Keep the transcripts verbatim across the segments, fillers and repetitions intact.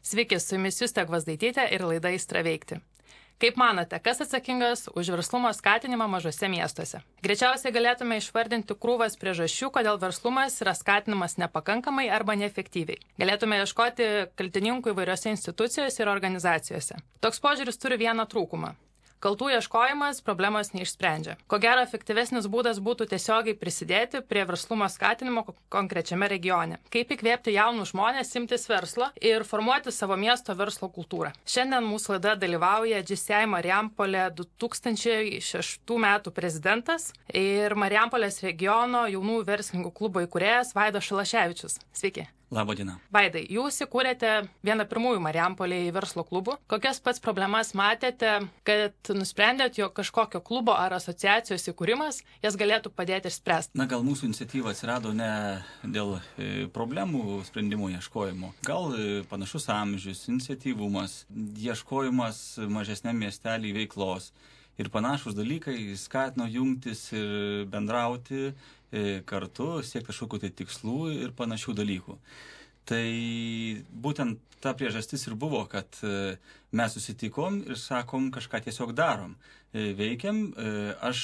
Sveiki, su jumis Justė Gvazdaitytė ir laida Aistra veikti. Kaip manote, kas atsakingas už verslumo skatinimą mažose miestuose? Greičiausiai galėtume išvardinti krūvas priežasčių, kodėl verslumas yra skatinamas nepakankamai arba neefektyviai. Galėtume ieškoti kaltininkų įvairiose institucijose ir organizacijose. Toks požiūris turi vieną trūkumą. Kaltų ieškojimas problemos neišsprendžia. Ko gero, efektyvesnis būdas būtų tiesiogiai prisidėti prie verslumo skatinimo konkrečiame regione. Kaip įkvėpti jaunus žmonės imtis verslo ir formuoti savo miesto verslo kultūrą. Šiandien mūsų laidoje dalyvauja G C I Marijampolė du tūkstančiai šeštų metų prezidentas ir Marijampolės regiono jaunų verslininkų klubo įkūrėjas Vaidas Šalaševičius. Sveiki. Labą dieną. Vaidai, jūs įkūrėte vieną pirmųjų Marijampolėje verslo klubų. Kokias pats problemas matėte, kad nusprendėt, jog kažkokio klubo ar asociacijos įkūrimas jas galėtų padėti ir spręsti? Na, gal mūsų iniciatyva atsirado ne dėl problemų sprendimų ieškojimo. Gal panašus amžius, iniciatyvumas, ieškojimas mažesniam miestelį veiklos ir panašus dalykai skatino jungtis ir bendrauti kartu, siekti kažkokių tai tikslų ir panašių dalykų. Tai būtent ta priežastis ir buvo, kad mes susitikom ir sakom, kažką tiesiog darom. Veikiam, aš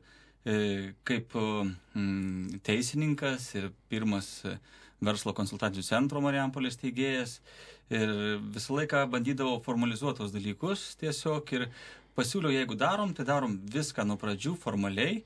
kaip teisininkas ir pirmas verslo konsultacijų centro Marijampolės steigėjas ir visą laiką bandydavau formalizuoti tos dalykus tiesiog ir pasiūliau, jeigu darom, tai darom viską nuo pradžių formaliai,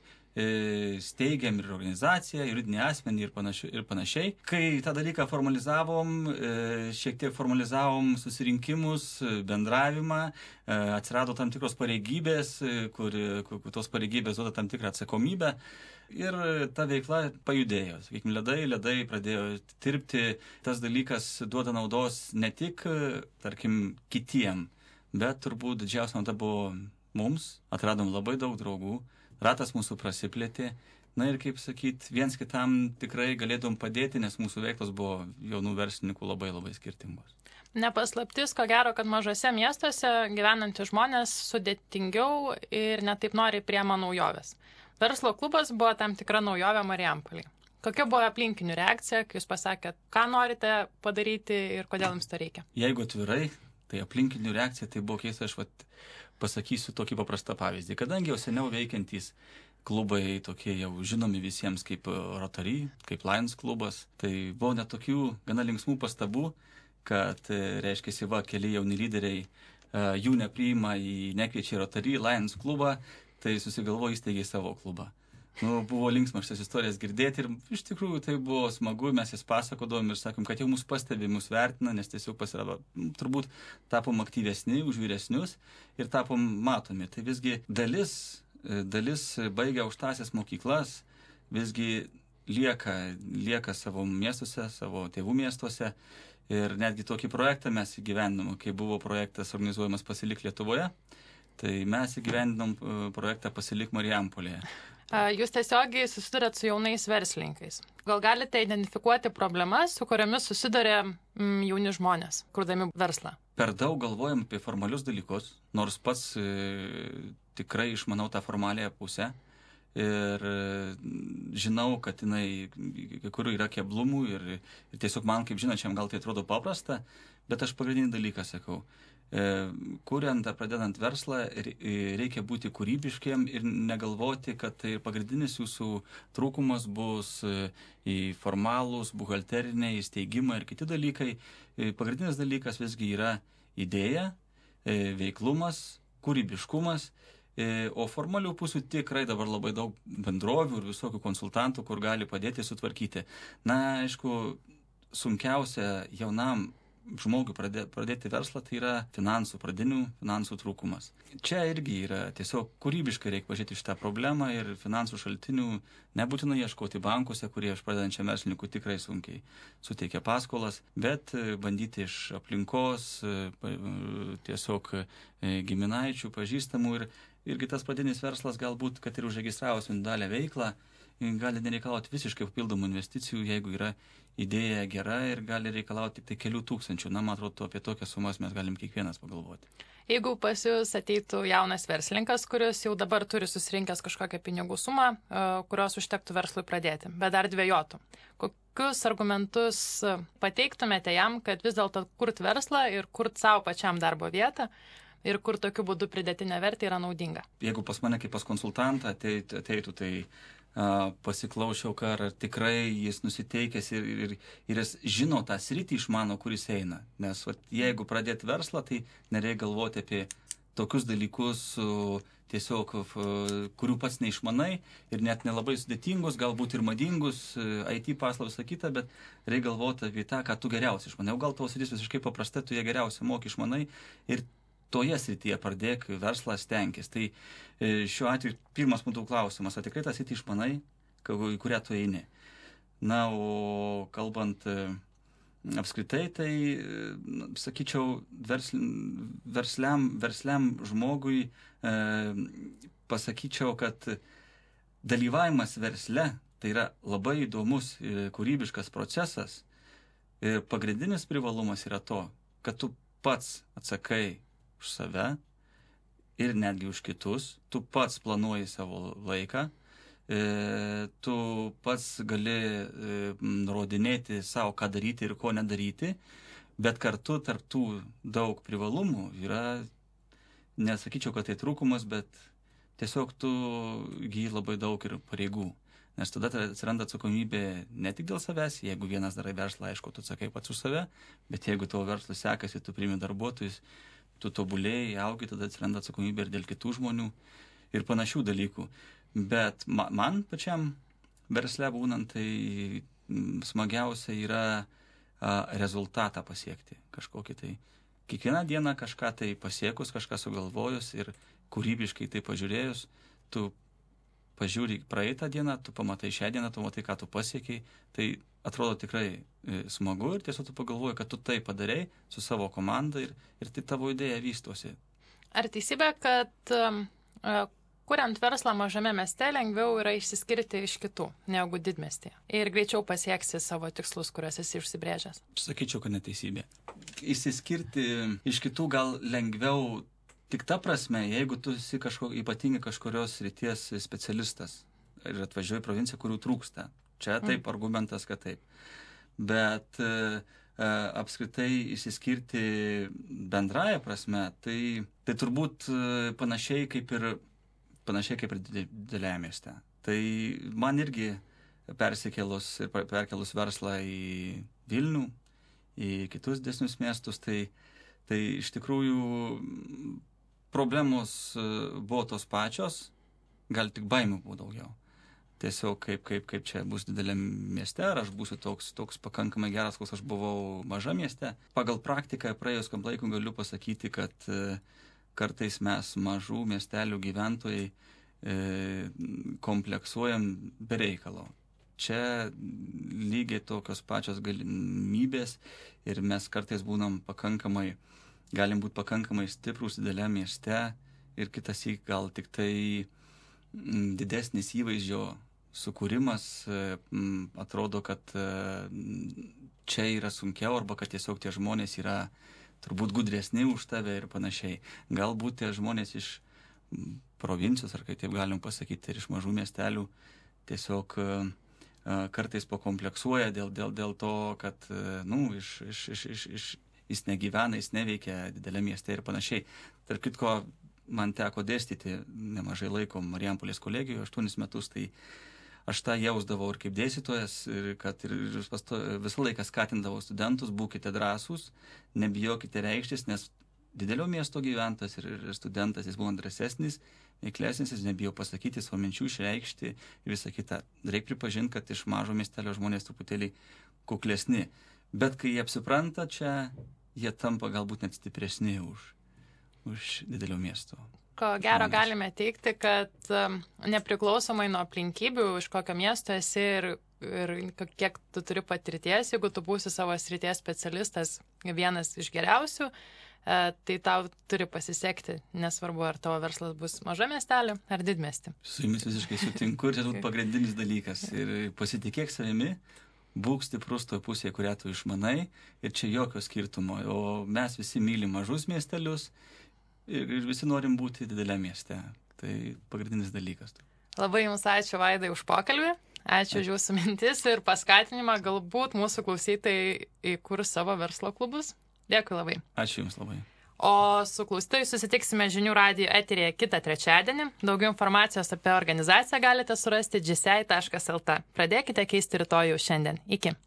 steigiam ir organizaciją, juridinį asmenį ir panašiai, ir panašiai. Kai tą dalyką formalizavom, šiek tiek formalizavom susirinkimus, bendravimą, atsirado tam tikros pareigybės, kur, kur tos pareigybės duoda tam tikrą atsakomybę ir ta veikla pajudėjo. Sakykime, ledai, ledai pradėjo tirpti, tas dalykas duoda naudos ne tik, tarkim, kitiem, bet turbūt didžiausia nauda buvo mums, atradom labai daug draugų, ratas mūsų prasiplėtė, na ir kaip sakyt, viens kitam tikrai galėdom padėti, nes mūsų veiklos buvo jaunų verslininkų labai labai skirtingos. Nepaslaptis, ko gero, kad mažose miestuose gyvenantys žmonės sudėtingiau ir netaip noriai priema naujoves. Verslo klubas buvo tam tikra naujovė Marijampolėje. Kokia buvo aplinkinių reakcija, kai jūs pasakėt, ką norite padaryti ir kodėl jums to reikia? Jeigu atvirai, tai aplinkinių reakcija tai buvo keista, aš vat pasakysiu tokį paprastą pavyzdį. Kadangi jau seniau veikiantys klubai tokie jau žinomi visiems kaip Rotary, kaip Lions klubas, tai buvo net tokių gana linksmų pastabų, kad, reiškia, va, keli jauni lyderiai jų nepriima į nekviečia į Rotary, Lions klubą, tai susigalvojo įsteigė savo klubą. Nu, buvo linksma šitas istorijas girdėti ir iš tikrųjų tai buvo smagu, mes jas pasakodavom ir sakom, kad jau mus pastebi, mus vertina, nes tiesiog pasirado, turbūt tapom aktyvesni už vyresnius ir tapom matomi. Tai visgi dalis, dalis baigia aukštąsias mokyklas, visgi lieka, lieka savo miestuose, savo tėvų miestuose ir netgi tokį projektą mes įgyvendinom, kai buvo projektas organizuojamas Pasilik Lietuvoje, tai mes įgyvendinom projektą Pasilik Marijampolėje. Jūs tiesiogiai susidurėt su jaunais verslininkais. Gal galite identifikuoti problemas, su kuriomis susiduria mm, jauni žmonės, kurdami verslą? Per daug galvojam apie formalius dalykus, nors pats e, tikrai išmanau tą formaliąją pusę ir e, žinau, kad jinai, kur yra keblumų ir, ir tiesiog man, kaip žinočiam, gal tai atrodo paprasta, bet aš pagrindinį dalyką sakau. Kuriant ar pradedant verslą, reikia būti kūrybiškiem ir negalvoti, kad tai pagrindinis jūsų trūkumas bus į formalūs, buhalteriniai, įsteigimai ir kiti dalykai. Pagrindinis dalykas visgi yra idėja, veiklumas, kūrybiškumas, o formalių pusių tikrai dabar labai daug bendrovių ir visokių konsultantų, kur gali padėti sutvarkyti. Na, aišku, sunkiausia jaunam žmogui pradėti verslą, tai yra finansų, pradinių finansų trūkumas. Čia irgi yra tiesiog kūrybiškai reikia pažiūrėti šitą problemą ir finansų šaltinių nebūtinai ieškoti bankuose, kurie iš pradedančiam verslininkui tikrai sunkiai suteikia paskolas, bet bandyti iš aplinkos, tiesiog giminaičių, pažįstamų ir irgi tas pradinis verslas galbūt, kad ir užregistravus individualią veiklą, gali nereikalauti visiškai papildomų investicijų, jeigu yra idėja gera ir gali reikalauti tik tai kelių tūkstančių. Na, man atrodo, apie tokias sumas mes galim kiekvienas pagalvoti. Jeigu pas jūs ateitų jaunas verslininkas, kuris jau dabar turi susirinkęs kažkokią pinigų sumą, kurios užtektų verslui pradėti, bet dar dvejotų, kokius argumentus pateiktumėte jam, kad vis dėlto kurt verslą ir kurt savo pačiam darbo vietą ir kur tokiu būdu pridėtinė vertė yra naudinga? Jeigu pas mane kaip pas konsultantą ateitų, ateitų tai uh, pasiklausiau, ar tikrai jis nusiteikęs ir, ir, ir jis žino tą sritį išmano, kuris eina. Nes vat, jeigu pradėti verslą, tai nereikia galvoti apie tokius dalykus, uh, tiesiog, uh, kurių pats neišmanai ir net nelabai sudėtingus, galbūt ir madingus, uh, I T paslaugos, visą kitą, bet reikia galvoti apie tą, ką tu geriausiai išmanai. O gal tavo sritis visiškai paprasta, tu ją geriausiai moki išmanai ir toje srityje pradėk verslą stenkis. Tai šiuo atveju pirmas mūsų klausimas, ar tikrai tą sritį išmanai, į kurią tu eini. Na, o kalbant apskritai, tai, sakyčiau, versl, versliam, versliam žmogui e, pasakyčiau, kad dalyvavimas versle tai yra labai įdomus kūrybiškas procesas ir pagrindinis privalumas yra to, kad tu pats atsakai už save ir netgi už kitus, tu pats planuoji savo laiką, e, tu pats gali e, nurodinėti savo, ką daryti ir ko nedaryti, bet kartu tarp tų daug privalumų yra, nesakyčiau, kad tai trūkumas, bet tiesiog tu gyji labai daug ir pareigų. Nes tada atsiranda atsakomybė ne tik dėl savęs, jeigu vienas darai verslą, aišku, tu atsakai pats už save, bet jeigu tavo verslas sekasi, tu priimi darbuotojus, tu tobulėjai, augi, tada atsiranda atsakomybė ir dėl kitų žmonių ir panašių dalykų. Bet ma, man pačiam versle būnant, tai smagiausia yra a, rezultatą pasiekti kažkokį tai. Kiekvieną dieną kažką tai pasiekus, kažką sugalvojus ir kūrybiškai tai pažiūrėjus, tu pažiūri praeitą dieną, tu pamatai šią dieną, tu matai, ką tu pasiekiai, tai atrodo tikrai smagu ir tiesiog tu pagalvoji, kad tu tai padarei su savo komanda ir, ir tai tavo idėja vystosi. Ar teisybė, kad um, kuriant verslą mažame mieste lengviau yra išsiskirti iš kitų negu didmiestyje ir greičiau pasieksi savo tikslus, kuriuos esi užsibrėžęs? Sakyčiau, kad neteisybė. Išsiskirti iš kitų gal lengviau tik ta prasme, jeigu tu esi kažko, ypatingai kažkurios srities specialistas ir atvažiuoji į provinciją, kurių trūksta. Čia taip, mm. argumentas, kad taip. Bet e, apskritai išsiskirti bendraja prasme, tai, tai turbūt panašiai kaip ir, panašiai kaip ir dideliame mieste. Tai man irgi persikėlus ir perkelus verslą į Vilnių, į kitus didesnius miestus, tai, tai iš tikrųjų problemos buvo tos pačios, gal tik baimių buvo daugiau. Tiesiog kaip, kaip, kaip čia bus dideliam mieste, ar aš būsiu toks, toks pakankamai geras, koks aš buvau maža mieste. Pagal praktiką praėjus kam laiku galiu pasakyti, kad e, kartais mes mažų miestelių gyventojai e, kompleksuojam be reikalo. Čia lygiai tokios pačios galimybės ir mes kartais būnam pakankamai, galim būti pakankamai stiprus dideliam mieste ir kitas įk gal tik tai m, didesnis įvaizdžio sukūrimas m, atrodo, kad m, čia yra sunkiau arba kad tiesiog tie žmonės yra turbūt gudresni už tave ir panašiai. Galbūt tie žmonės iš m, provincijos, ar kaip taip galim pasakyti, ir iš mažų miestelių tiesiog m, kartais pakompleksuoja dėl, dėl, dėl to, kad nu, iš, iš, iš, iš, iš, jis negyvena, jis neveikia dideliame mieste ir panašiai. Tarp kitko, man teko dėstyti nemažai laiko Marijampolės kolegijoje, aštuonis metus, tai aš tą jausdavau ir kaip dėstytojas, ir kad ir visą laiką skatindavau studentus, būkite drąsūs, nebijokite reikštis, nes didelio miesto gyventojas ir, ir studentas, jis buvo drąsesnis, veiklesnis, jis nebijo pasakyti savo minčių, išreikšti ir visą kitą. Reikia pripažinti, kad iš mažo miestelio žmonės truputėlį kuklesni. Bet kai jie apsipranta čia, jie tampa galbūt net stipresni už, už didelio miesto. Ko gero galime teikti, kad um, nepriklausomai nuo aplinkybių, iš kokio miesto esi ir, ir kiek tu turi patirties, jeigu tu būsi savo srities specialistas vienas iš geriausių, tai tau turi pasisekti, nesvarbu, ar tavo verslas bus maža miestelė ar didmiestė. Su jumis visiškai sutinku ir čia būtų pagrindinis dalykas. Ir pasitikėk savimi, būk stiprus toje pusėje, kurią tu išmanai ir čia jokio skirtumo. O mes visi mylim mažus miestelius ir, ir visi norim būti dideliame mieste. Tai pagrindinis dalykas. Labai jums ačiū, Vaidai, už pokalbį. Ačiū už jūsų mintis ir paskatinimą. Galbūt mūsų klausytojai įkurs savo verslo klubus. Dėkui labai. Ačiū Jums labai. O su klausytojais susitiksime Žinių radijo eteryje kitą trečiadienį. Daugiau informacijos apie organizaciją galite surasti džisei taškas el tė. Pradėkite keisti rytojų šiandien. Iki.